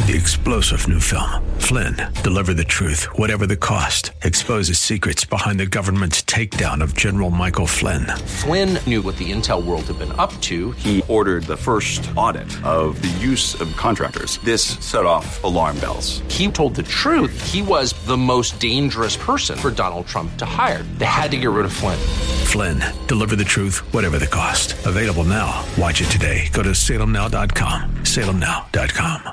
The explosive new film, Flynn, deliver the truth, whatever the cost, exposes secrets behind the government's takedown of General Michael Flynn. Flynn knew what the intel world had been up to. He ordered the first audit of the use of contractors. This set off alarm bells. He told the truth. He was the most dangerous person for Donald Trump to hire. They had to get rid of Flynn. Flynn, deliver the truth, whatever the cost. Available now. Watch it today. Go to salemnow.com. salemnow.com.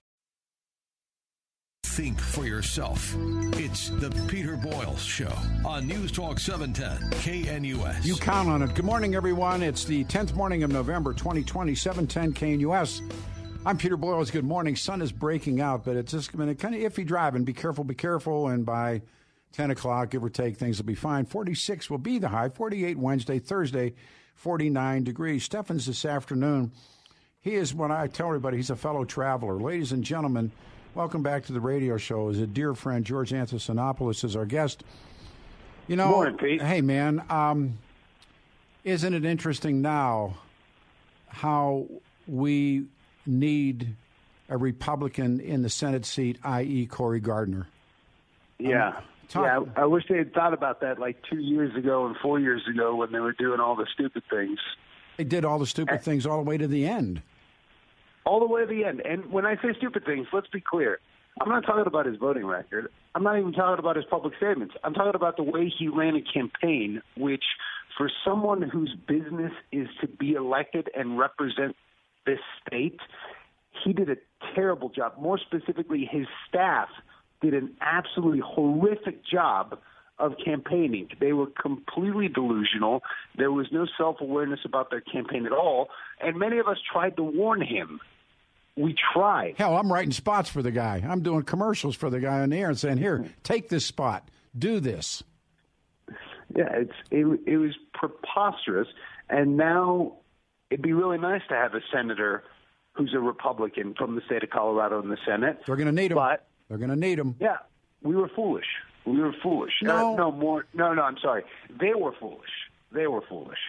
Think for yourself. It's the Peter Boyle Show on News Talk 710 KNUS. You count on it. Good morning, everyone. It's the 10th morning of November 2020, 710 KNUS. I'm Peter Boyle. It's good morning. Sun is breaking out, but it's just been kind of iffy driving. Be careful. And by 10 o'clock, give or take, things will be fine. 46 will be the high. 48 Wednesday, Thursday, 49 degrees. Stefan's this afternoon. He is, what I tell everybody, he's a fellow traveler. Ladies and gentlemen, welcome back to the radio show. Is a dear friend, George Anthonopoulos, is our guest. You know, morning, Pete. Hey, man, isn't it interesting now how we need a Republican in the Senate seat, i.e. Cory Gardner? Yeah. I wish they had thought about that like 2 years ago and 4 years ago when they were doing all the stupid things. They did all the stupid things all the way to the end. All the way to the end. And when I say stupid things, let's be clear. I'm not talking about his voting record. I'm not even talking about his public statements. I'm talking about the way he ran a campaign, which for someone whose business is to be elected and represent this state, he did a terrible job. More specifically, his staff did an absolutely horrific job of campaigning. They were completely delusional. There was no self-awareness about their campaign at all. And many of us tried to warn him. We tried. Hell, I'm writing spots for the guy. I'm doing commercials for the guy on the air and saying, here, take this spot. Do this. Yeah, it was preposterous. And now it'd be really nice to have a senator who's a Republican from the state of Colorado in the Senate. They're going to need him. But they're going to need him. Yeah, we were foolish. No. I'm sorry. They were foolish.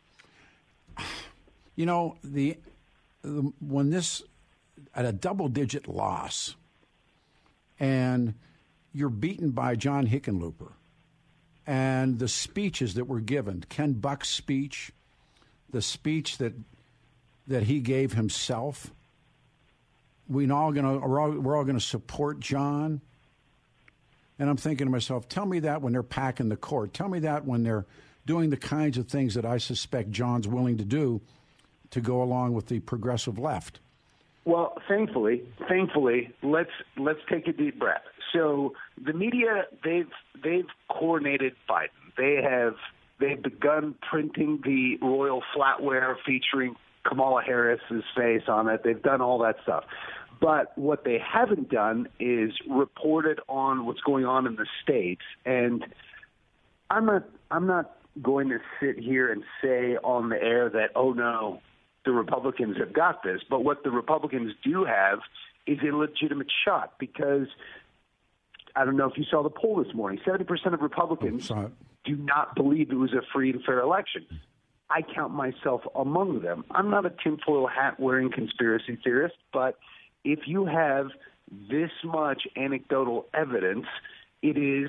You know, when this at a double-digit loss, and you're beaten by John Hickenlooper, and the speeches that were given, Ken Buck's speech, the speech that he gave himself, we're all going to support John. And I'm thinking to myself, tell me that when they're packing the court. Tell me that when they're doing the kinds of things that I suspect John's willing to do to go along with the progressive left. Well, thankfully, let's take a deep breath. So the media, they've coronated Biden. They've begun printing the royal flatware featuring Kamala Harris's face on it. They've done all that stuff. But what they haven't done is reported on what's going on in the states. And I'm not going to sit here and say on the air that, oh no, the Republicans have got this. But what the Republicans do have is a legitimate shot, because I don't know if you saw the poll this morning. 70% of Republicans do not believe it was a free and fair election. I count myself among them. I'm not a tinfoil hat wearing conspiracy theorist, but if you have this much anecdotal evidence, there.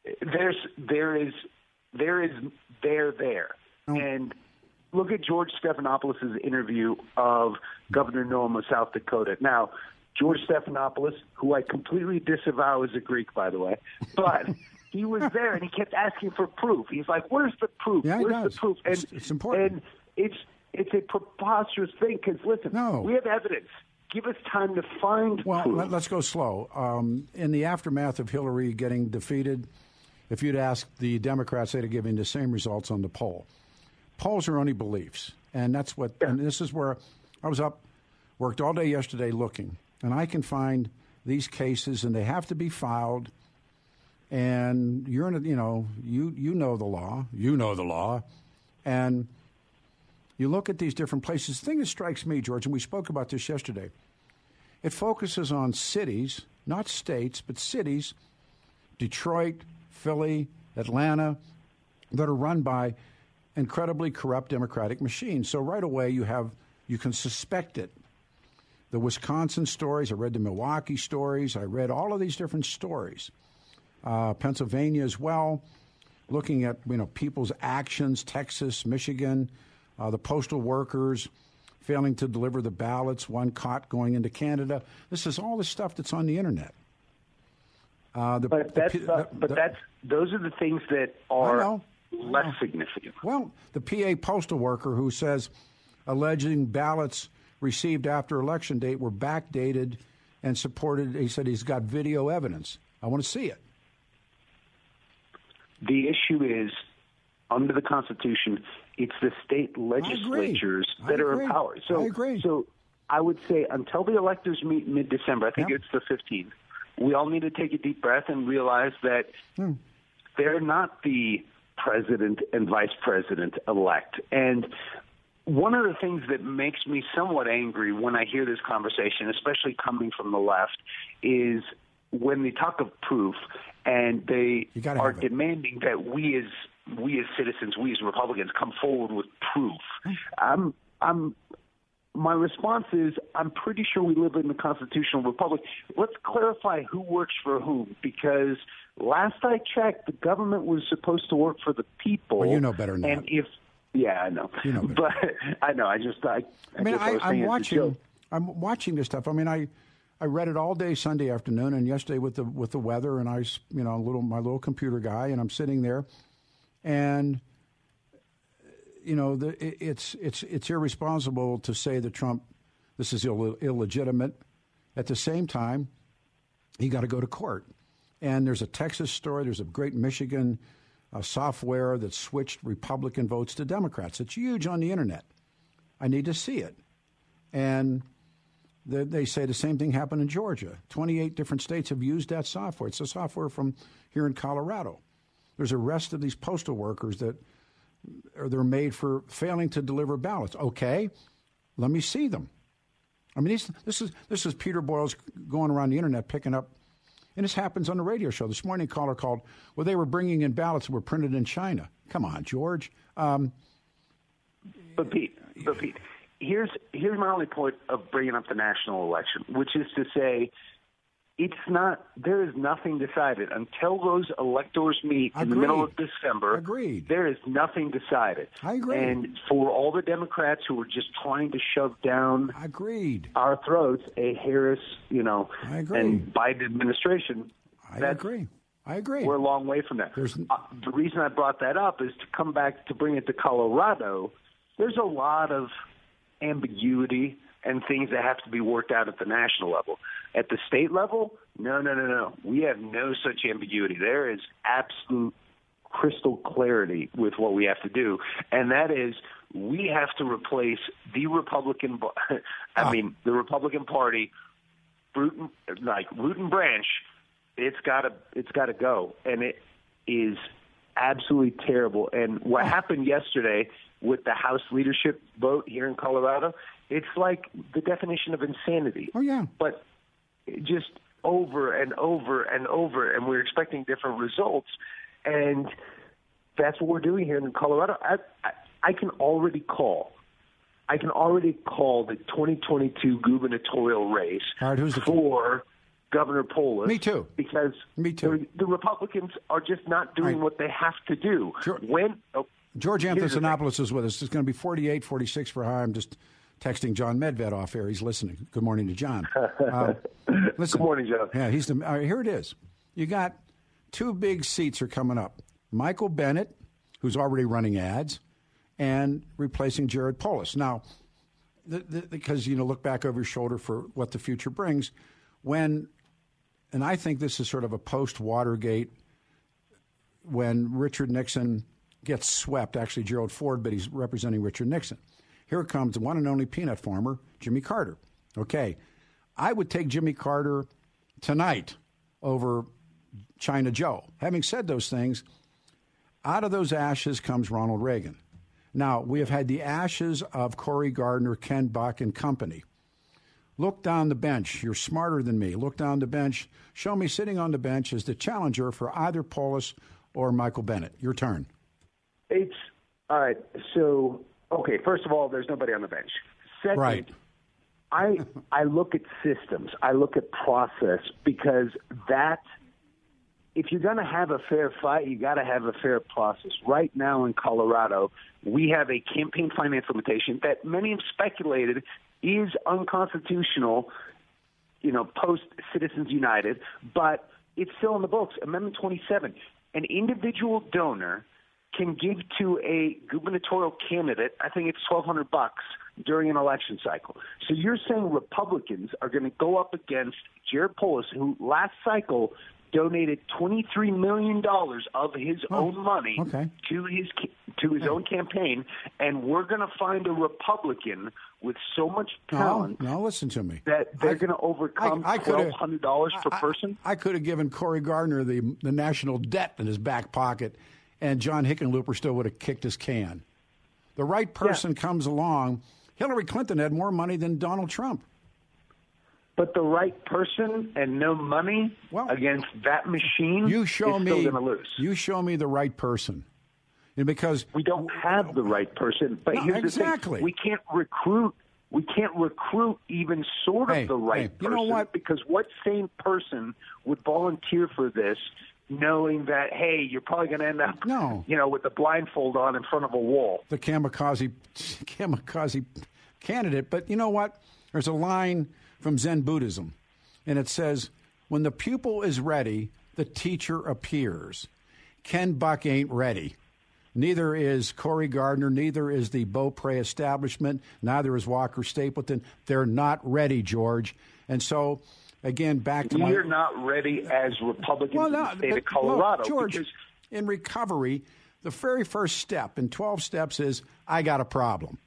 And look at George Stephanopoulos' interview of Governor Noem of South Dakota. Now, George Stephanopoulos, who I completely disavow as a Greek, by the way, but he was there and he kept asking for proof. He's like, "Where's the proof? Yeah, Where's the proof?" And it's important. And it's a preposterous thing, because listen, we have evidence. Give us time to find proof. Well, let's go slow. In the aftermath of Hillary getting defeated, if you'd asked the Democrats, they'd have given the same results on the poll. Polls are only beliefs, and that's what. Yeah. And this is where I was up, worked all day yesterday looking, and I can find these cases, and they have to be filed. And you're in a, you know the law, and you look at these different places. The thing that strikes me, George, and we spoke about this yesterday, it focuses on cities, not states, but cities, Detroit, Philly, Atlanta, that are run by incredibly corrupt Democratic machines. So right away you can suspect it. the Wisconsin stories. I read the Milwaukee stories. I read all of these different stories. Pennsylvania as well, looking at people's actions, Texas, Michigan, the postal workers failing to deliver the ballots, one caught going into Canada. This is all the stuff that's on the internet. Those are the things that are less significant. Well, the PA postal worker who says alleging ballots received after election date were backdated and supported. He said he's got video evidence. I want to see it. The issue is, under the Constitution, it's the state legislatures that are empowered. So, I agree. So I would say until the electors meet mid-December, I think it's the 15th, we all need to take a deep breath and realize that they're not the president and vice president-elect. And one of the things that makes me somewhat angry when I hear this conversation, especially coming from the left, is when they talk of proof and they are demanding that we as citizens, we as Republicans, come forward with proof. My response is, I'm pretty sure we live in the constitutional republic. Let's clarify who works for whom, because last I checked, the government was supposed to work for the people. Well, you know better than that. Yeah, I know. You know better. But I know. I'm watching this stuff. I mean, I read it all day Sunday afternoon and yesterday with the weather, and my little computer guy, and I'm sitting there, and it's irresponsible to say that Trump, this is illegitimate. At the same time, he got to go to court. And there's a Texas story. There's a great Michigan software that switched Republican votes to Democrats. It's huge on the internet. I need to see it. And they say the same thing happened in Georgia. 28 different states have used that software. It's a software from here in Colorado. There's arrest of these postal workers that they're made for failing to deliver ballots. Okay, let me see them. I mean, this is Peter Boyles going around the internet picking up, and this happens on the radio show. This morning, a caller called, well, they were bringing in ballots that were printed in China. Come on, George. But Pete, here's my only point of bringing up the national election, which is to say, there is nothing decided. Until those electors meet in the middle of December, there is nothing decided. I agree. And for all the Democrats who are just trying to shove down our throats a Harris, and Biden administration, I agree. We're a long way from that. The reason I brought that up is to come back to bring it to Colorado. There's a lot of ambiguity and things that have to be worked out at the national level. At the state level, no. We have no such ambiguity. There is absolute crystal clarity with what we have to do, and that is we have to replace the Republican the Republican Party, root and branch. It's got to go, and it is absolutely terrible. And what happened yesterday with the House leadership vote here in Colorado, it's like the definition of insanity. Oh, yeah. But just over and over and over, and we're expecting different results. And that's what we're doing here in Colorado. I can already call the 2022 gubernatorial race for Governor Polis. Me too. Because the Republicans are just not doing what they have to do. George Anthonopoulos is with us. It's going to be 48, 46 for high. I'm just texting John Medved off air. He's listening. Good morning to John. Listen, good morning, John. Yeah, here it is. You got two big seats are coming up. Michael Bennet, who's already running ads, and replacing Jared Polis. Now, because, look back over your shoulder for what the future brings. And I think this is sort of a post-Watergate when Richard Nixon gets swept, actually Gerald Ford, but he's representing Richard Nixon. Here comes the one and only peanut farmer, Jimmy Carter. Okay, I would take Jimmy Carter tonight over China Joe. Having said those things, out of those ashes comes Ronald Reagan. Now, we have had the ashes of Cory Gardner, Ken Buck, and company. Look down the bench. You're smarter than me. Look down the bench. Show me sitting on the bench as the challenger for either Polis or Michael Bennet. Your turn. All right. So, okay, first of all, there's nobody on the bench. Second, right. I look at systems. I look at process, because that, if you're going to have a fair fight, you got to have a fair process. Right now in Colorado, we have a campaign finance limitation that many have speculated is unconstitutional, post Citizens United, but it's still in the books. Amendment 27, an individual donor can give to a gubernatorial candidate, I think it's $1,200 during an election cycle. So you're saying Republicans are going to go up against Jared Polis, who last cycle donated $23 million of his own money to his own campaign, and we're going to find a Republican with so much talent. No, listen to me. That they're going to overcome $1,200 per person. I could have given Cory Gardner the national debt in his back pocket, and John Hickenlooper still would have kicked his can. The right person comes along. Hillary Clinton had more money than Donald Trump. But the right person and no money against that machine is still going to lose. You show me the right person. Because we don't have the right person. But here's the thing. We can't recruit even sort of the right person. You know what? Because what sane person would volunteer for this knowing that, hey, you're probably going to end up with the blindfold on in front of a wall? The kamikaze candidate. But you know what? There's a line from Zen Buddhism, and it says, when the pupil is ready, the teacher appears. Ken Buck ain't ready. Neither is Cory Gardner, neither is the Beaupre establishment, neither is Walker Stapleton. They're not ready, George. And so, again, back to We're not ready as Republicans in the state of Colorado. Look, George, in recovery, the very first step in 12 steps is, I got a problem.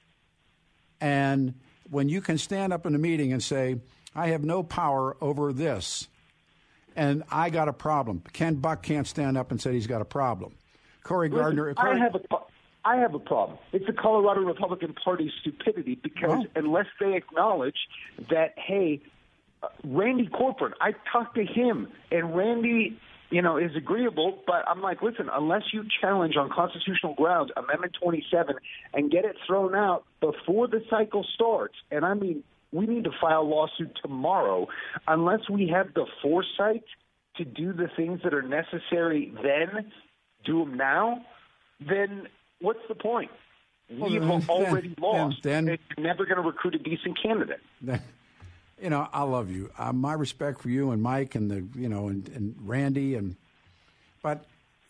And when you can stand up in a meeting and say, I have no power over this, and I got a problem. Ken Buck can't stand up and say he's got a problem. Cory Gardner. I have a problem. It's the Colorado Republican Party's stupidity, because unless they acknowledge that, hey, Randy Corcoran, I talked to him, and Randy, is agreeable, but I'm like, listen, unless you challenge on constitutional grounds Amendment 27 and get it thrown out before the cycle starts, and I mean, we need to file a lawsuit tomorrow, unless we have the foresight to do the things that are necessary then, do them now, then what's the point? We've already lost. Then you're never going to recruit a decent candidate. I love you. My respect for you and Mike and and Randy, but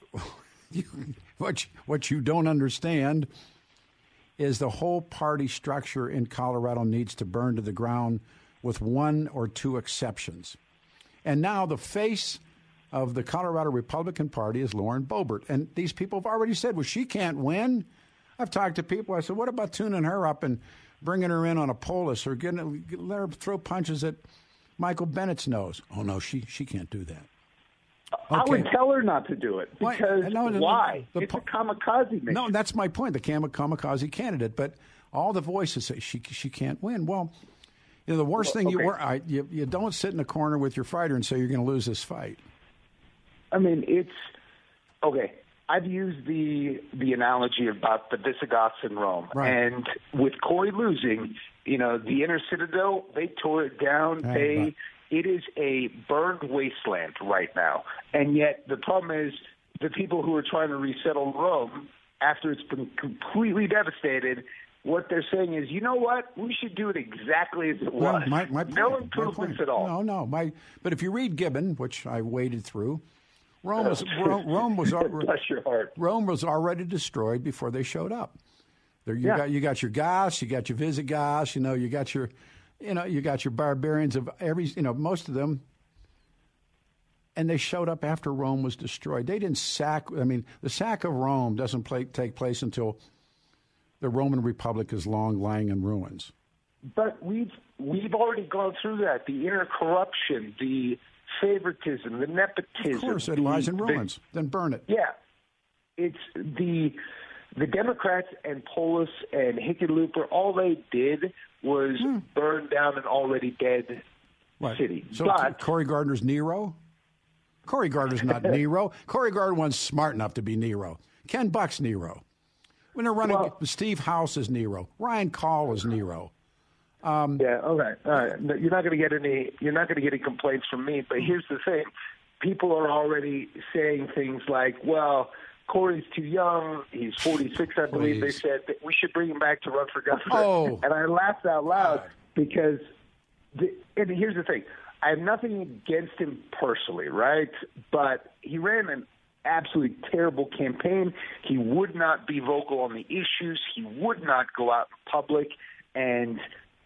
what you don't understand is the whole party structure in Colorado needs to burn to the ground, with one or two exceptions. And now the face of the Colorado Republican Party is Lauren Boebert. And these people have already said, well, she can't win. I've talked to people. I said, what about tuning her up and bringing her in on a Polis, or let her throw punches at Michael Bennett's nose? Oh, no, she can't do that. Okay. I would tell her not to do it, because why? It's a kamikaze mission. No, that's my point, the kamikaze candidate. But all the voices say she can't win. Well, the worst thing you don't sit in a corner with your fighter and say you're going to lose this fight. I mean, it's okay. I've used the analogy about the Visigoths in Rome, and with Cory losing, the inner citadel, they tore it down. It is a burned wasteland right now, and yet the problem is the people who are trying to resettle Rome after it's been completely devastated. What they're saying is, you know what? We should do it exactly as it was. No improvements at all. No. But if you read Gibbon, which I waded through, Rome was bless your heart. Rome was already destroyed before they showed up. You got your Goths, you got your Visigoths, you got your barbarians of every, most of them, and they showed up after Rome was destroyed. They didn't sack. I mean, the sack of Rome doesn't take place until the Roman Republic is long lying in ruins. But we've already gone through that. The inner corruption, the favoritism, the nepotism. Of course, it lies in ruins. Then burn it. Yeah. It's the Democrats and Polis and Hickenlooper, all they did was burn down an already dead city. So Cory Gardner's Nero? Cory Gardner's not Nero. Cory Gardner wasn't smart enough to be Nero. Ken Buck's Nero. When they're running, Steve House is Nero. Ryan Call is Nero. Yeah. Okay. All right. No, you're not going to get any. You're not going to get any complaints from me. But here's the thing: people are already saying things like, "Well, Corey's too young. He's 46, I believe." They said that we should bring him back to run for governor. And I laughed out loud because. And here's the thing: I have nothing against him personally, right? But he ran an absolutely terrible campaign. He would not be vocal on the issues. He would not go out in public and,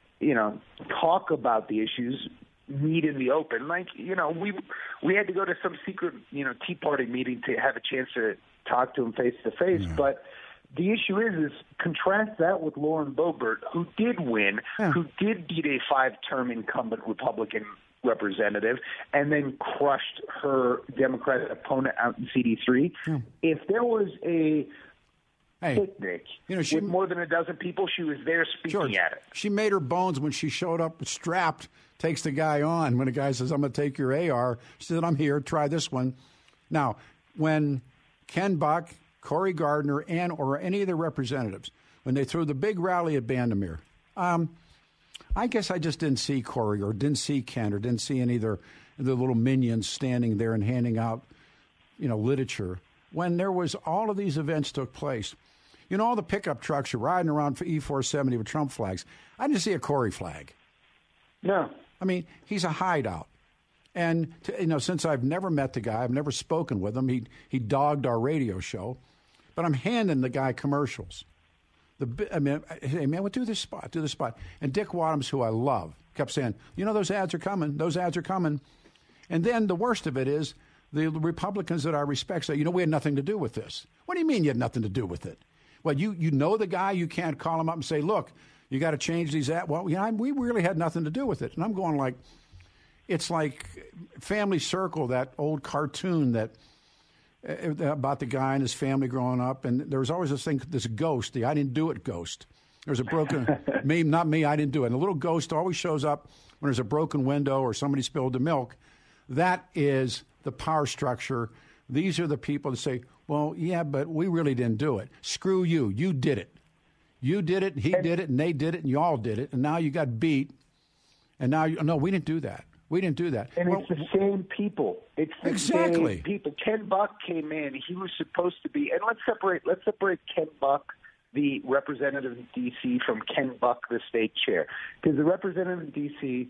talk about the issues, meet in the open. Like, we had to go to some secret, Tea Party meeting to have a chance to talk to him face to face. But the issue is contrast that with Lauren Boebert, who did win, who did beat a 5-term incumbent Republican representative and then crushed her Democratic opponent out in CD3. If there was a picnic with more than a dozen people, she was there speaking at it. She made her bones when she showed up strapped, takes the guy on. When the guy says, "I'm going to take your AR," she said, "I'm here, try this one." Now, when Ken Buck, Cory Gardner, or any of the representatives, when they threw the big rally at Bandemere, I guess I just didn't see Cory or didn't see Ken or didn't see any of the little minions standing there and handing out, literature. When there was all of these events took place, all the pickup trucks are riding around for E470 with Trump flags. I didn't see a Cory flag. No. I mean, he's a hideout. And, since I've never met the guy, I've never spoken with him, he dogged our radio show, but I'm handing the guy commercials. Hey, man, we'll do this spot. And Dick Wadhams, who I love, kept saying, those ads are coming. And then the worst of it is the Republicans that I respect say, we had nothing to do with this. What do you mean you had nothing to do with it? Well, you know the guy, you can't call him up and say, look, you got to change these ads. Well, we really had nothing to do with it. And I'm going like, it's like Family Circle, that old cartoon that about the guy and his family growing up, and there was always this ghost, the "I didn't do it" ghost. There's a broken me, not me, I didn't do it. And the little ghost always shows up when there's a broken window or somebody spilled the milk. That is the power structure. These are the people that say, "Well, yeah, but we really didn't do it. Screw you. You did it. You did it. He did it, and they did it, and you all did it. And now you got beat. And now no, we didn't do that. We didn't do that." And it's the same people. It's the same people. Ken Buck came in. He was supposed to be, and let's separate Ken Buck, the representative in D.C., from Ken Buck, the state chair. Because the representative in D.C.,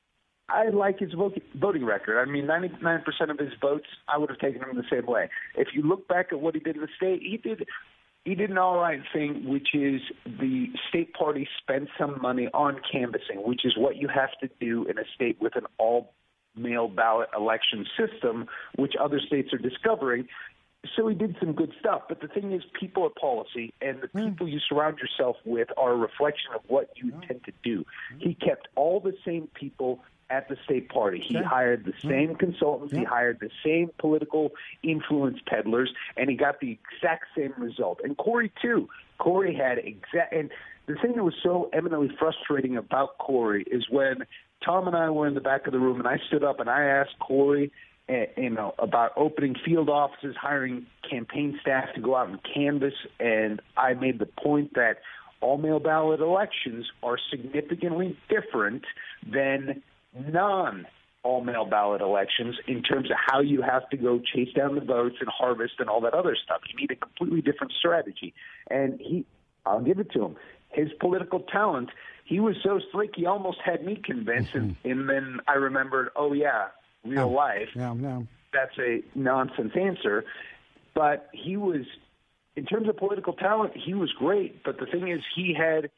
I like his voting record. I mean, 99% of his votes, I would have taken him the same way. If you look back at what he did in the state, he did an all right thing, which is the state party spent some money on canvassing, which is what you have to do in a state with an all-mail ballot election system, which other states are discovering. So he did some good stuff. But the thing is, people are policy, and the people you surround yourself with are a reflection of what you intend to do. He kept all the same people at the state party. He hired the same consultants. He hired the same political influence peddlers, and he got the exact same result. And Cory, too. Cory had and the thing that was so eminently frustrating about Cory is when Tom and I were in the back of the room, and I stood up and I asked Cory, about opening field offices, hiring campaign staff to go out and canvass, and I made the point that all-mail ballot elections are significantly different than non-all-mail ballot elections in terms of how you have to go chase down the votes and harvest and all that other stuff. You need a completely different strategy. And I'll give it to him. His political talent, he was so slick, he almost had me convinced. And then I remembered, real life. That's a nonsense answer. But he was, in terms of political talent, he was great. But the thing is, he had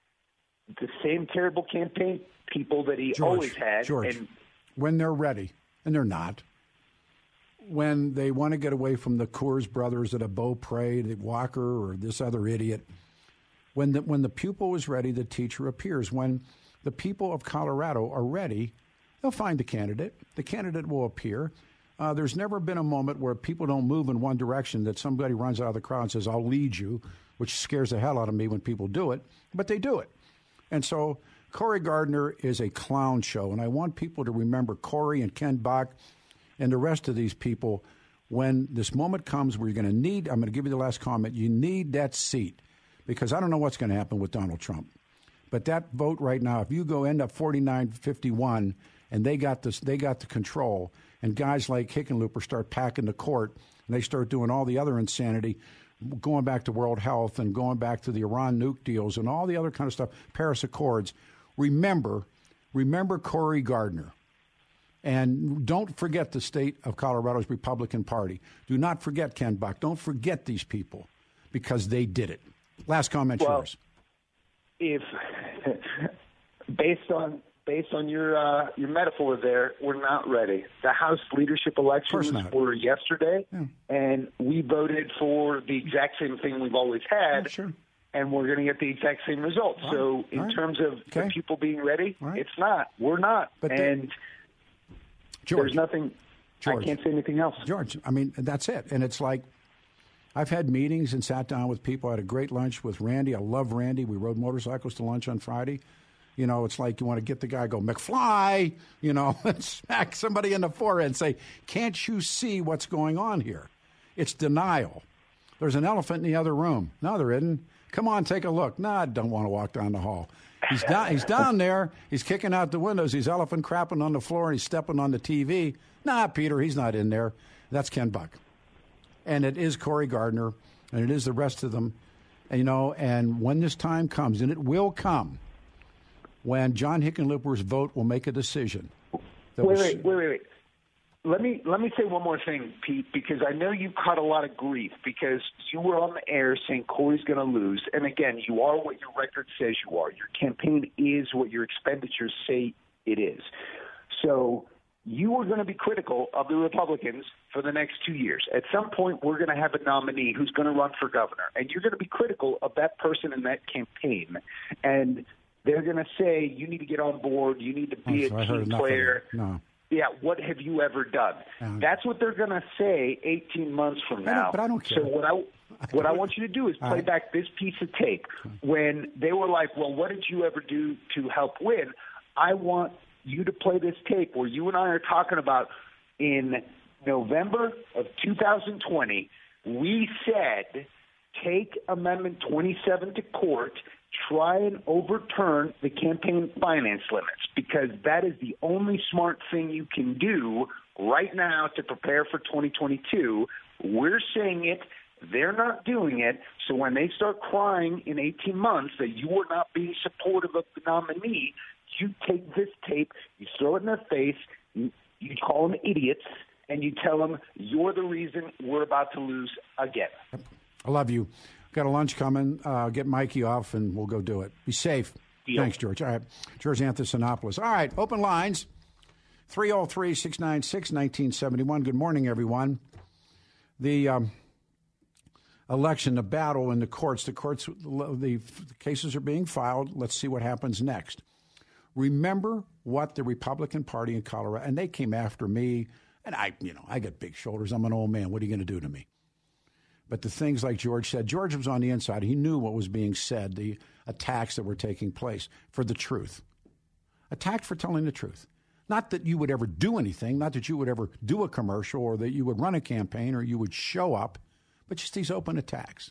the same terrible campaign people that he always had. And when they're ready, and they're not, when they want to get away from the Coors brothers at a Beaupre, the Walker, or this other idiot, when the pupil is ready, the teacher appears. When the people of Colorado are ready, they'll find the candidate. The candidate will appear. There's never been a moment where people don't move in one direction that somebody runs out of the crowd and says, "I'll lead you," which scares the hell out of me when people do it. But they do it. And so Cory Gardner is a clown show, and I want people to remember Cory and Ken Buck and the rest of these people when this moment comes where you're going to need, I'm going to give you the last comment, you need that seat, because I don't know what's going to happen with Donald Trump. But that vote right now, if you end up 49-51, and they got the control, and guys like Hickenlooper start packing the court, and they start doing all the other insanity, going back to World Health and going back to the Iran nuke deals and all the other kind of stuff, Paris Accords. Remember Cory Gardner. And don't forget the state of Colorado's Republican Party. Do not forget Ken Buck. Don't forget these people, because they did it. Last comment, yours. If based on your metaphor there, we're not ready. The House leadership elections were yesterday, and we voted for the exact same thing we've always had. Sure. And we're going to get the exact same result. Right. So in terms of the people being ready, it's not. We're not. But George, there's nothing. George, I can't say anything else. George, I mean, that's it. And it's like, I've had meetings and sat down with people. I had a great lunch with Randy. I love Randy. We rode motorcycles to lunch on Friday. You know, it's like you want to get the guy, go, McFly, you know, and smack somebody in the forehead and say, can't you see what's going on here? It's denial. There's an elephant in the other room. No, there isn't. Come on, take a look. No, I don't want to walk down the hall. He's down there. He's kicking out the windows. He's elephant crapping on the floor, and he's stepping on the TV. Nah, Peter, he's not in there. That's Ken Buck. And it is Cory Gardner, and it is the rest of them. And, you know, and when this time comes, and it will come, when John Hickenlooper's vote will make a decision. Wait. Let me say one more thing, Pete, because I know you caught a lot of grief because you were on the air saying Cory's going to lose. And again, you are what your record says you are. Your campaign is what your expenditures say it is. So you are going to be critical of the Republicans for the next 2 years. At some point, we're going to have a nominee who's going to run for governor, and you're going to be critical of that person in that campaign. And they're going to say, you need to get on board. You need to be a team player. No. Yeah, what have you ever done? That's what they're going to say 18 months from now. But I don't care. So what I want you to do is play back this piece of tape when they were like, well, what did you ever do to help win? I want you to play this tape where you and I are talking about in November of 2020, we said take Amendment 27 to court, try and overturn the campaign finance limits, because that is the only smart thing you can do right now to prepare for 2022. We're saying it. They're not doing it. So when they start crying in 18 months that you are not being supportive of the nominee, you take this tape, you throw it in their face, you call them idiots, and you tell them you're the reason we're about to lose again. I love you. Got a lunch coming. Get Mikey off, and we'll go do it. Be safe. Deal. Thanks, George. All right. George Anthopoulos. All right. Open lines. 303-696-1971. Good morning, everyone. The election, the battle in the courts. The cases are being filed. Let's see what happens next. Remember what the Republican Party in Colorado, and they came after me, and I got big shoulders. I'm an old man. What are you going to do to me? But the things like George said, George was on the inside. He knew what was being said, the attacks that were taking place for the truth. Attacked for telling the truth. Not that you would ever do anything, not that you would ever do a commercial or that you would run a campaign or you would show up, but just these open attacks.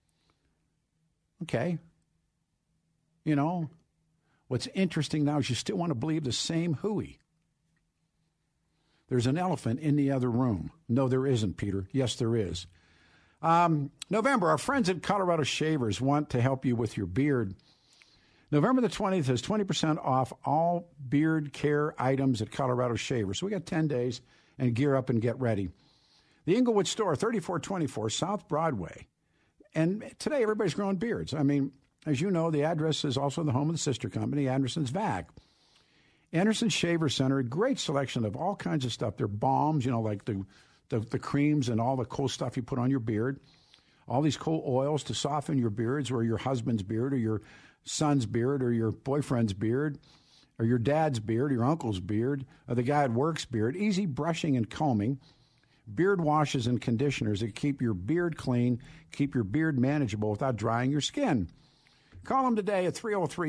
Okay. You know, what's interesting now is you still want to believe the same hooey. There's an elephant in the other room. No, there isn't, Peter. Yes, there is. November, our friends at Colorado Shavers want to help you with your beard. November the 20th is 20% off all beard care items at Colorado Shavers. So we got 10 days and gear up and get ready. The Inglewood store, 3424 South Broadway. And today everybody's growing beards. I mean, as you know, the address is also the home of the sister company, Anderson's VAC. Anderson's Shaver Center, a great selection of all kinds of stuff. They're balms, like the creams and all the cool stuff you put on your beard, all these cool oils to soften your beards, or your husband's beard or your son's beard or your boyfriend's beard or your dad's beard, or your uncle's beard, or the guy at work's beard. Easy brushing and combing, beard washes and conditioners that keep your beard clean, keep your beard manageable without drying your skin. Call them today at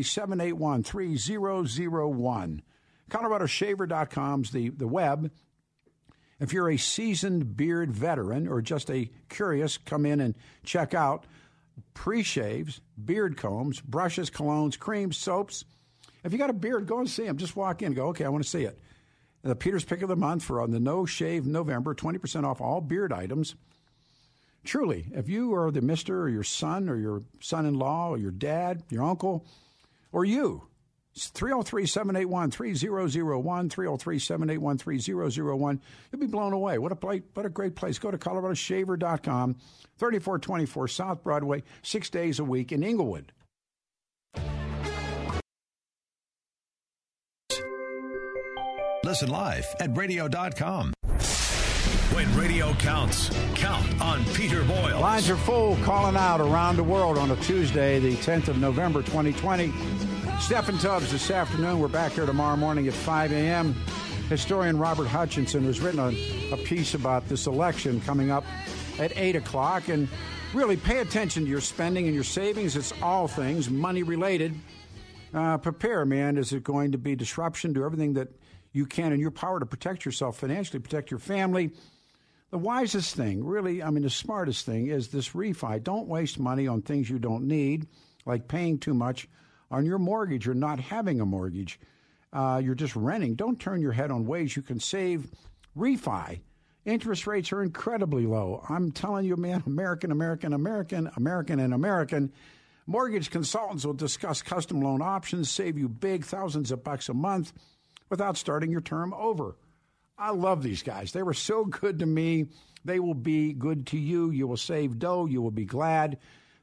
303-781-3001. ColoradoShaver.com's the web. If you're a seasoned beard veteran or just a curious, come in and check out. pre-shaves, beard combs, brushes, colognes, creams, soaps. If you got a beard, go and see them. Just walk in and go, okay, I want to see it. The Peter's Pick of the Month for the No Shave November, 20% off all beard items. Truly, if you are the mister or your son-in-law or your dad, your uncle, or you, it's 303-781-3001, 303-781-3001. You'll be blown away. What a great place. Go to coloradoshaver.com, 3424 South Broadway, 6 days a week in Inglewood. Listen live at radio.com. When radio counts, count on Peter Boyle. Lines are full, calling out around the world on a Tuesday, the 10th of November, 2020. Stephen Tubbs this afternoon. We're back here tomorrow morning at 5 a.m. Historian Robert Hutchinson has written a piece about this election coming up at 8 o'clock. And really pay attention to your spending and your savings. It's all things money-related. Prepare, man. Is it going to be disruption? Do everything that you can in your power to protect yourself financially, protect your family. The wisest thing, really, the smartest thing is this refi. Don't waste money on things you don't need, like paying too much on your mortgage or not having a mortgage. You're just renting. Don't turn your head on ways you can save. Refi. Interest rates are incredibly low. I'm telling you, man, American. Mortgage consultants will discuss custom loan options, save you big thousands of bucks a month without starting your term over. I love these guys. They were so good to me. They will be good to you. You will save dough. You will be glad.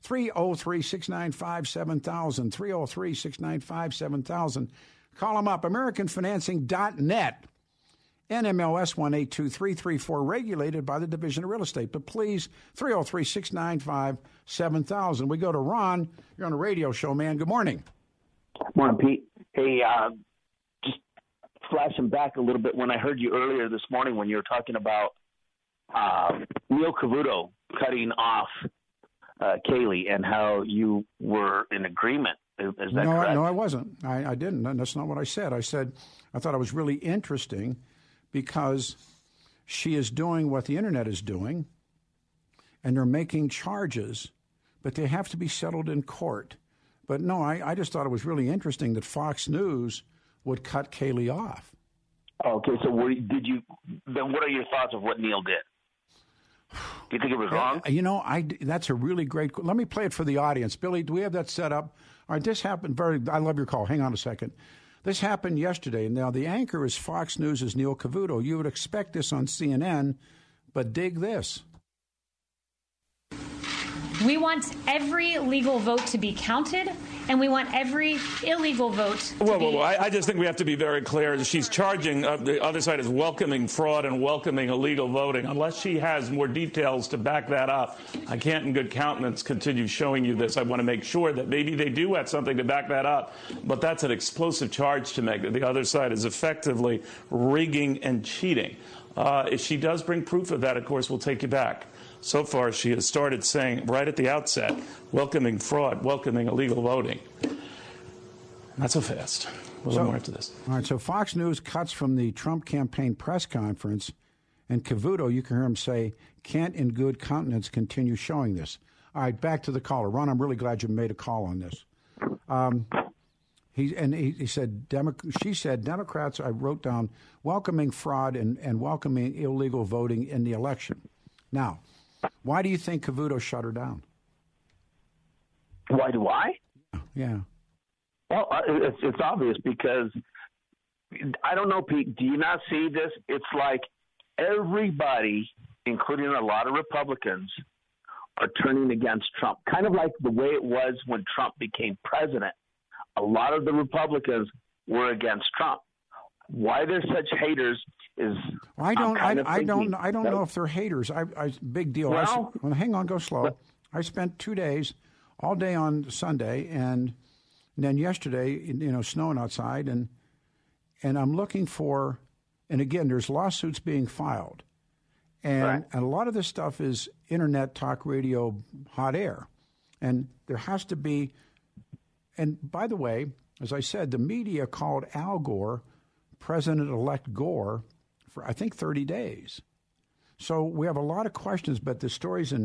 303-695-7000. 303-695-7000. Call them up. AmericanFinancing.net. NMLS 182334, regulated by the Division of Real Estate. But please, 303-695-7000. We go to Ron. You're on a radio show, man. Good morning. Morning, Pete. Hey, just flashing back a little bit when I heard you earlier this morning when you were talking about Neil Cavuto cutting off Kayleigh and how you were in agreement. Is that correct? No, I wasn't. I didn't. That's not what I said. I said I thought it was really interesting because she is doing what the Internet is doing, and they're making charges, but they have to be settled in court. But no, I just thought it was really interesting that Fox News would cut Kayleigh off. Okay, so what are your thoughts of what Neil did? Do you think it was wrong? That's a really great. Let me play it for the audience. Billy, do we have that set up? All right, this happened I love your call. Hang on a second. This happened yesterday. Now, the anchor is Fox News' Neil Cavuto. You would expect this on CNN, but dig this. We want every legal vote to be counted, and we want every illegal vote to be... I just think we have to be very clear. She's charging, the other side is welcoming fraud and welcoming illegal voting. Unless she has more details to back that up, I can't in good countenance continue showing you this. I want to make sure that maybe they do have something to back that up, but that's an explosive charge to make, that the other side is effectively rigging and cheating. If she does bring proof of that, of course, we'll take you back. So far, she has started saying right at the outset, welcoming fraud, welcoming illegal voting. Not so fast. We'll learn more after this. All right, so Fox News cuts from the Trump campaign press conference, and Cavuto, you can hear him say, can't in good countenance continue showing this. All right, back to the caller. Ron, I'm really glad you made a call on this. He said, she said, Democrats, I wrote down, welcoming fraud and welcoming illegal voting in the election. Now, why do you think Cavuto shut her down? Why do I? Yeah. Well, it's obvious because, I don't know, Pete, do you not see this? It's like everybody, including a lot of Republicans, are turning against Trump. Kind of like the way it was when Trump became president. A lot of the Republicans were against Trump. Why they're such haters is I don't know if they're haters. Big deal. Well, hang on, go slow. I spent 2 days, all day on Sunday, and then yesterday, snowing outside, and I'm looking for, and again, there's lawsuits being filed, and a lot of this stuff is internet talk radio hot air, and there has to be. And by the way, as I said, the media called Al Gore President-elect Gore for, I think, 30 days. So we have a lot of questions, but the stories, and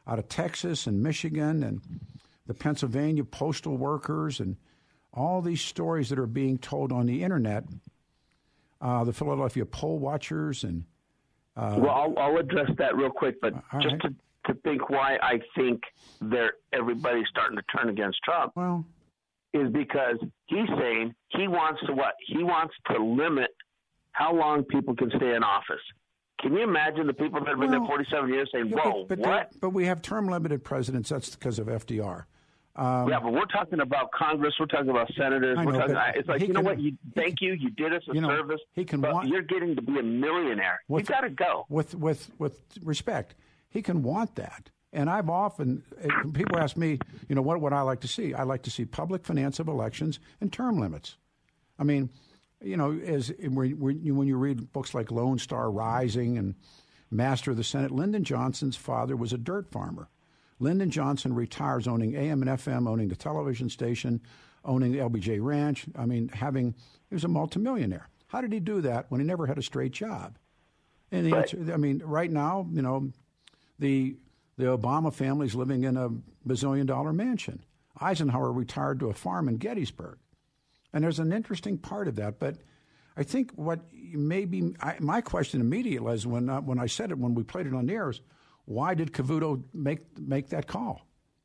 out of Texas and Michigan and the Pennsylvania postal workers and all these stories that are being told on the internet, the Philadelphia poll watchers and. Well, I'll address that real quick, but just right. to think why I think everybody's starting to turn against Trump is because he's saying he wants to what? He wants to limit how long people can stay in office. Can you imagine the people that have been there 47 years saying, whoa, what? But we have term-limited presidents. That's because of FDR. Yeah, but we're talking about Congress. We're talking about senators. It's like, you know what? You did us a service. But you're getting to be a millionaire. You got to go. With respect, he can want that. And I've often, people ask me, what would I like to see? I like to see public finance of elections and term limits. I mean, when you read books like Lone Star Rising and Master of the Senate, Lyndon Johnson's father was a dirt farmer. Lyndon Johnson retires owning AM and FM, owning the television station, owning the LBJ Ranch. I mean, he was a multimillionaire. How did he do that when he never had a straight job? And the answer, right now, the Obama family's living in a bazillion-dollar mansion. Eisenhower retired to a farm in Gettysburg. And there's an interesting part of that. But I think what my question immediately is when I said it, when we played it on the air, is why did Cavuto make that call?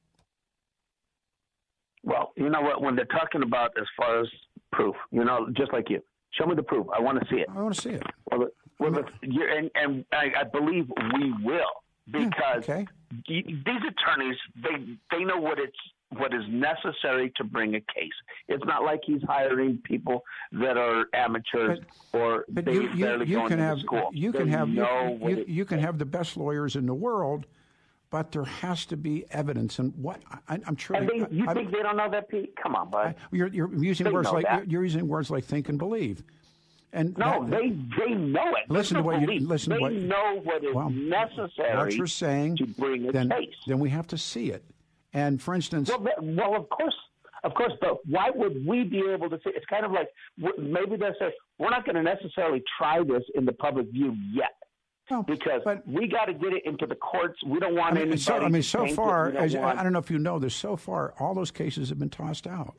Well, you know what? When they're talking about as far as proof, just like you, show me the proof. I want to see it. I want to see it. And I believe we will, because these attorneys, they know what is necessary to bring a case. It's not like he's hiring people that are amateurs or barely going to school. You can have the best lawyers in the world, but there has to be evidence. And what I'm sure. You think they don't know that, Pete? Come on, bud. You're using words like you're using words like think and believe. And they know it. Listen to what you listen. They know what is necessary. What you're saying to bring a case. Then we have to see it. And for instance, well, of course, but why would we be able to see? It's kind of like maybe they say we're not going to necessarily try this in the public view yet, because we got to get it into the courts. We don't want anybody. So far, I don't know if you know this. So far, all those cases have been tossed out.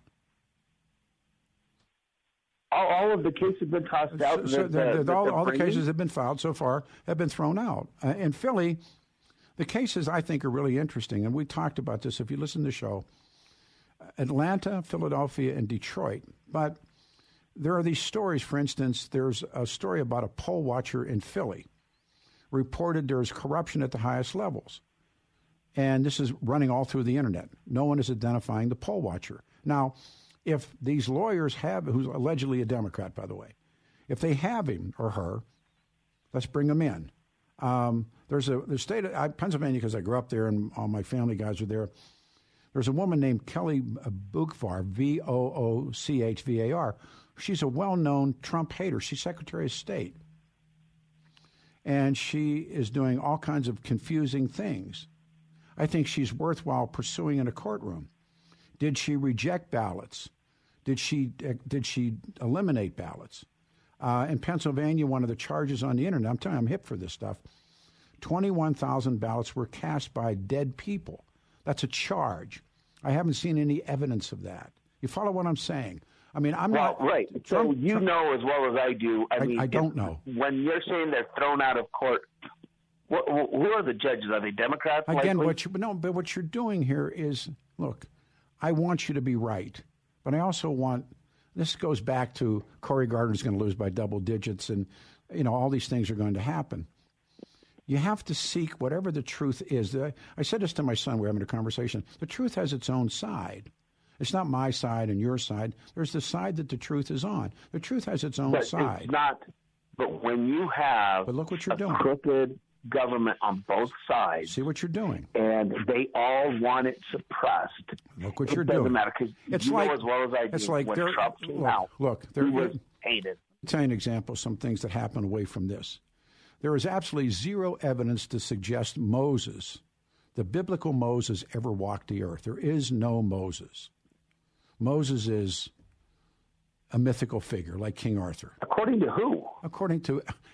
All of the cases have been tossed out. All the cases have been filed so far have been thrown out. In Philly, the cases I think are really interesting, and we talked about this if you listen to the show. Atlanta, Philadelphia, and Detroit. But there are these stories, for instance, there's a story about a poll watcher in Philly. Reported there's corruption at the highest levels. And this is running all through the internet. No one is identifying the poll watcher. Now, if these lawyers who's allegedly a Democrat, by the way, if they have him or her, let's bring them in. There's Pennsylvania, because I grew up there and all my family guys are there. There's a woman named Kelly Bookvar, Voochvar. She's a well-known Trump hater. She's Secretary of State. And she is doing all kinds of confusing things. I think she's worthwhile pursuing in a courtroom. Did she reject ballots? Did she eliminate ballots? In Pennsylvania, one of the charges on the internet, I'm telling you, I'm hip for this stuff, 21,000 ballots were cast by dead people. That's a charge. I haven't seen any evidence of that. You follow what I'm saying? I mean, I'm not right. So you know as well as I do. I don't know. When you're saying they're thrown out of court, who are the judges? Are they Democrats? Again, but what you're doing here is, look, I want you to be right, but I also want. This goes back to Cory Gardner's going to lose by double digits, and all these things are going to happen. You have to seek whatever the truth is. I said this to my son. We're having a conversation. The truth has its own side. It's not my side and your side. There's the side that the truth is on. The truth has its own side. It's not. But when you have look what you're doing. Crooked government on both sides. See what you're doing. And they all want it suppressed. Look what you're doing. It doesn't matter, because you know as well as I do, it's like when Trump came out, he was hated. I'll tell you an example of some things that happen away from this. There is absolutely zero evidence to suggest Moses, the biblical Moses, ever walked the earth. There is no Moses. Moses is a mythical figure like King Arthur. According to who? According to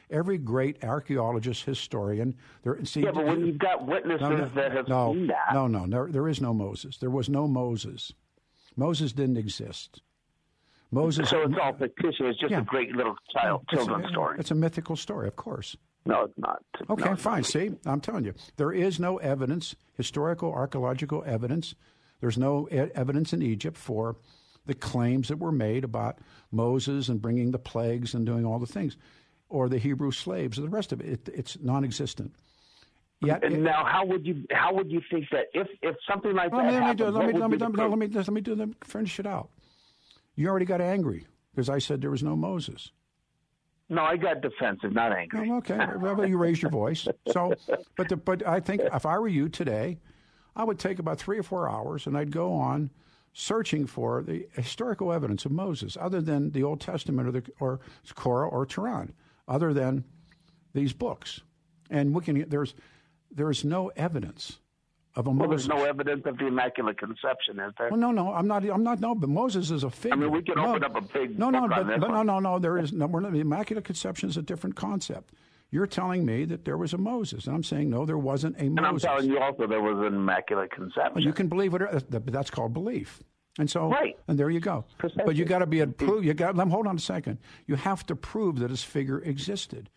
Every great archaeologist, historian. But when you've got witnesses that have seen that. No, there is no Moses. There was no Moses. Moses didn't exist. Moses. So it's all fictitious. It's just a great little children's story. It's a mythical story, of course. No, it's not. Okay, fine. See, I'm telling you, there is no evidence, historical, archaeological evidence. There's no evidence in Egypt for the claims that were made about Moses and bringing the plagues and doing all the things, or the Hebrew slaves, or the rest of it. It's non-existent. Now, how would you think that if something like that happened? Let me finish it out. You already got angry because I said there was no Moses. No, I got defensive, not angry. Oh, okay, well, you raised your voice. So, but I think if I were you today, I would take about 3 or 4 hours and I'd go on searching for the historical evidence of Moses, other than the Old Testament or Korah or Quran, other than these books, and there's no evidence of a Moses. There's no evidence of the Immaculate Conception, is there? Well, no, I'm not. No, but Moses is a figure. I mean, we can open up a big book on this. No. There is no. The Immaculate Conception is a different concept. You're telling me that there was a Moses, and I'm saying no, there wasn't a Moses. And I'm telling you also there was an Immaculate Conception. Well, you can believe it, but that's called belief. And so, right. And there you go. Precisely. But you got to be able to prove. Hold on a second. You have to prove that his figure existed,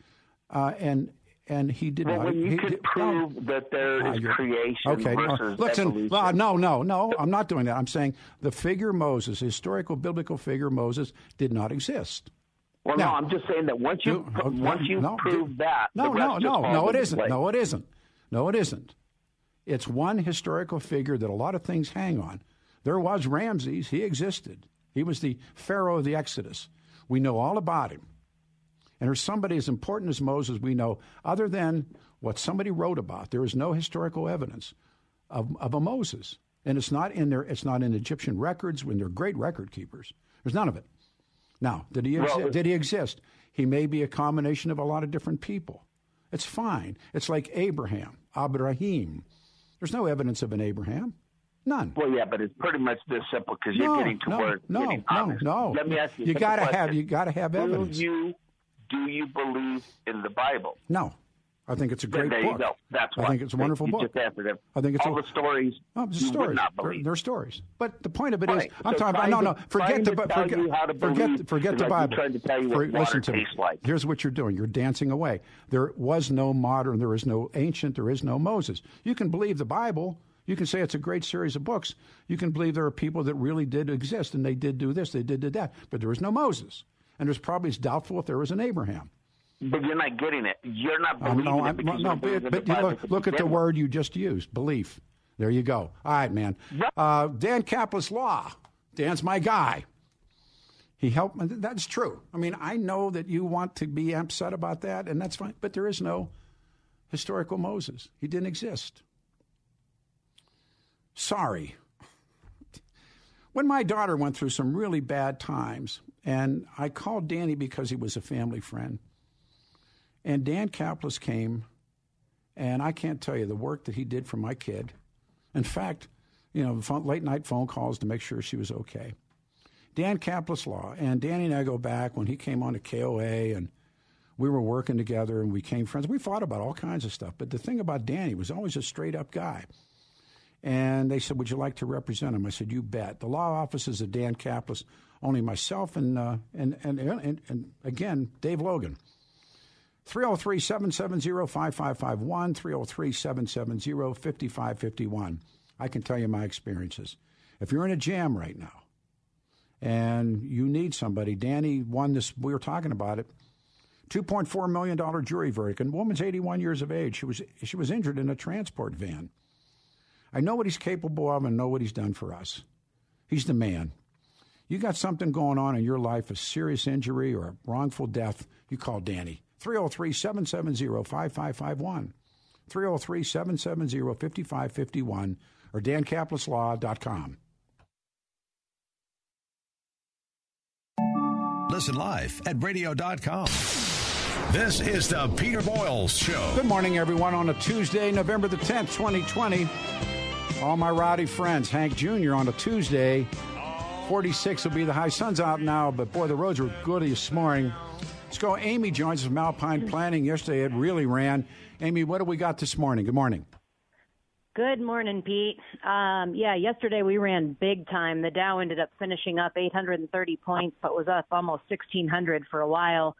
and he did not. When you can prove that there is creation versus evolution. No, I'm not doing that. I'm saying the figure Moses, historical biblical figure Moses, did not exist. Well, no, I'm just saying that once you prove that, it isn't. No, it isn't. It's one historical figure that a lot of things hang on. There was Ramses. He existed. He was the Pharaoh of the Exodus. We know all about him. And there's somebody as important as Moses we know, other than what somebody wrote about. There is no historical evidence of a Moses. And it's not in there. It's not in Egyptian records when they're great record keepers. There's none of it. Now, did he exist? He may be a combination of a lot of different people. It's fine. It's like Abraham. There's no evidence of an Abraham. None. Well, yeah, but it's pretty much this simple because you're getting to where it's getting honest. No. Let me ask you. You got to have evidence. Do you believe in the Bible? No. I think it's a great book. You go. That's why. I think it's a wonderful book. You just answered it. I think it's all the stories. You would not believe. They're stories. But the point of it is, I'm talking about forget the Bible. Trying to tell you what listen to me. Like. Here's what you're doing. You're dancing away. There was no modern. There is no ancient. There is no Moses. You can believe the Bible. You can say it's a great series of books. You can believe there are people that really did exist and they did do this, they did that. But there is no Moses. And it's doubtful if there was an Abraham. But you're not getting it. You're not believing it because you're believing in the Bible. Look at the word you just used, belief. There you go. All right, man. Dan Kaplis Law. Dan's my guy. He helped me. That's true. I mean, I know that you want to be upset about that, and that's fine. But there is no historical Moses. He didn't exist. Sorry. When my daughter went through some really bad times, and I called Danny because he was a family friend, and Dan Kaplis came, and I can't tell you the work that he did for my kid. In fact, late night phone calls to make sure she was okay. Dan Kaplis Law, and Danny and I go back when he came on to KOA, and we were working together, and we became friends. We fought about all kinds of stuff, but the thing about Danny was always a straight-up guy. And they said, would you like to represent him? I said, you bet. The law offices of Dan Kaplis, only myself and again, Dave Logan. 303-770-5551, 303-770-5551. I can tell you my experiences. If you're in a jam right now and you need somebody, Danny won this, we were talking about it, $2.4 million jury verdict. And the woman's 81 years of age. She was injured in a transport van. I know what he's capable of and know what he's done for us. He's the man. You got something going on in your life, a serious injury or a wrongful death, you call Danny. 303-770-5551, 303-770-5551, or dankapleslaw.com. Listen live at radio.com. This is the Peter Boyles Show. Good morning, everyone, on a Tuesday, November the 10th, 2020. All my rowdy friends, Hank Jr. on a Tuesday. 46 will be the high. Sun's out now, but boy, the roads were good this morning. Let's go. Amy joins us from Alpine Planning. Yesterday it really ran. Amy, what do we got this morning? Good morning. Good morning, Pete. Yesterday we ran big time. The Dow ended up finishing up 830 points, but was up almost 1,600 for a while.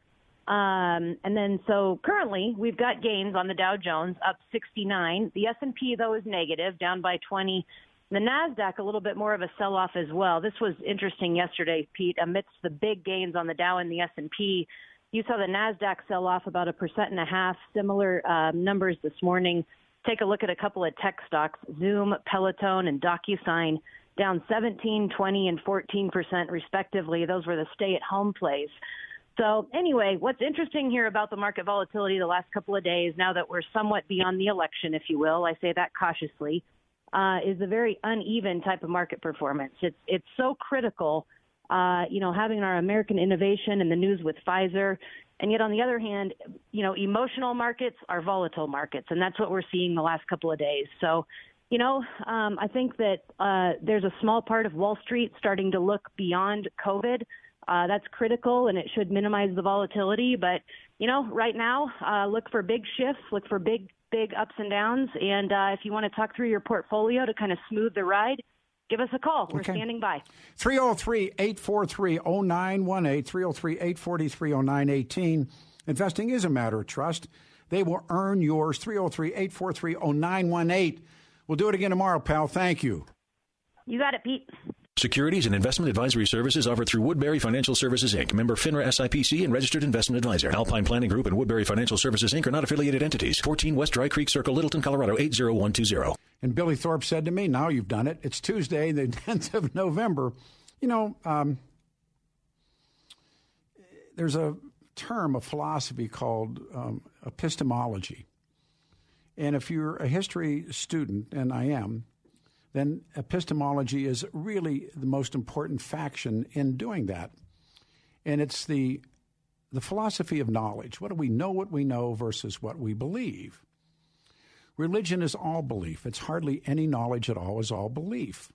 So currently we've got gains on the Dow Jones up 69. The S&P, though, is negative, down by 20. The NASDAQ, a little bit more of a sell-off as well. This was interesting yesterday, Pete. Amidst the big gains on the Dow and the S&P, you saw the NASDAQ sell off about 1.5%, similar numbers this morning. Take a look at a couple of tech stocks, Zoom, Peloton, and DocuSign, down 17, 20, and 14% respectively. Those were the stay-at-home plays. So anyway, what's interesting here about the market volatility the last couple of days, now that we're somewhat beyond the election, if you will, I say that cautiously, is a very uneven type of market performance. It's so critical, having our American innovation and the news with Pfizer. And yet, on the other hand, emotional markets are volatile markets, and that's what we're seeing the last couple of days. So, I think that there's a small part of Wall Street starting to look beyond COVID. That's critical, and it should minimize the volatility. But, right now, look for big shifts, look for big ups and downs. And if you want to talk through your portfolio to kind of smooth the ride, give us a call. We're standing by. 303-843-0918, 303-843-0918. Investing is a matter of trust. They will earn yours. 303-843-0918. We'll do it again tomorrow, pal. Thank you. You got it, Pete. Securities and investment advisory services offered through Woodbury Financial Services, Inc., member FINRA SIPC and registered investment advisor. Alpine Planning Group and Woodbury Financial Services, Inc. are not affiliated entities. 14 West Dry Creek Circle, Littleton, Colorado, 80120. And Billy Thorpe said to me, now you've done it. It's Tuesday, the 10th of November. There's a term, a philosophy called epistemology. And if you're a history student, and I am, then epistemology is really the most important faction in doing that. And it's the philosophy of knowledge. What do we know what we know versus what we believe? Religion is all belief. It's hardly any knowledge at all. It's all belief.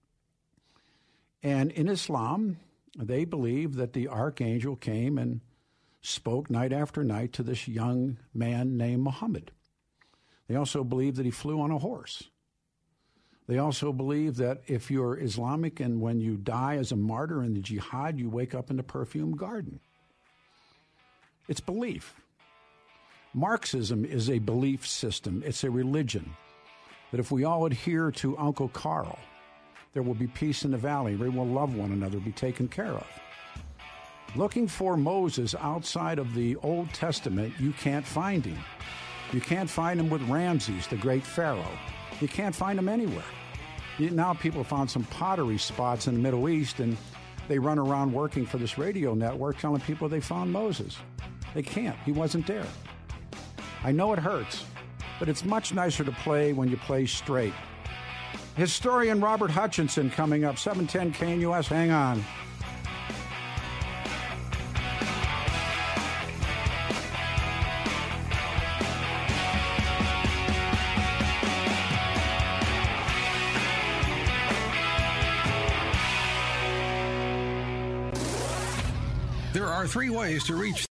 And in Islam, they believe that the archangel came and spoke night after night to this young man named Muhammad. They also believe that he flew on a horse. They also believe that if you're Islamic and when you die as a martyr in the jihad, you wake up in the perfume garden. It's belief. Marxism is a belief system. It's a religion that if we all adhere to Uncle Carl, there will be peace in the valley. We will love one another, be taken care of. Looking for Moses outside of the Old Testament, you can't find him. You can't find him with Ramses, the great pharaoh. You can't find him anywhere. Now people found some pottery spots in the Middle East, and they run around working for this radio network telling people they found Moses. They can't. He wasn't there. I know it hurts, but it's much nicer to play when you play straight. Historian Robert Hutchinson coming up, 710 KNUS. Hang on. There are 3 ways to reach